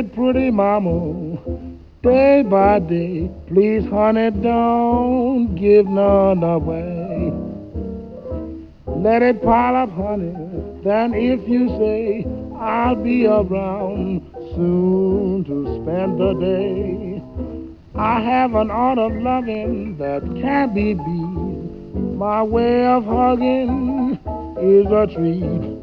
it, pretty mama, day by day. Please, honey, don't give none away. Let it pile up, honey. Then if you say I'll be around soon to spend the day, I have an art of loving that can't be beat. My way of hugging is a treat.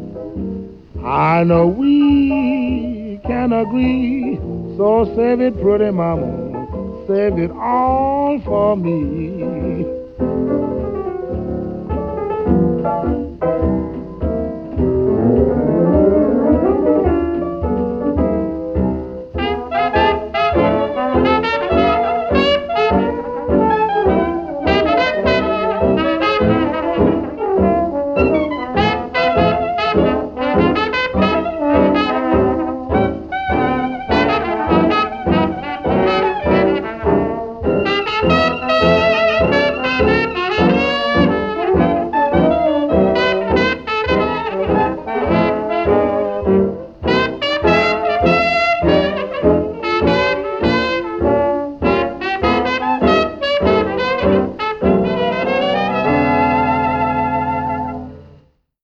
I know we can agree, so save it, pretty mama, save it all for me.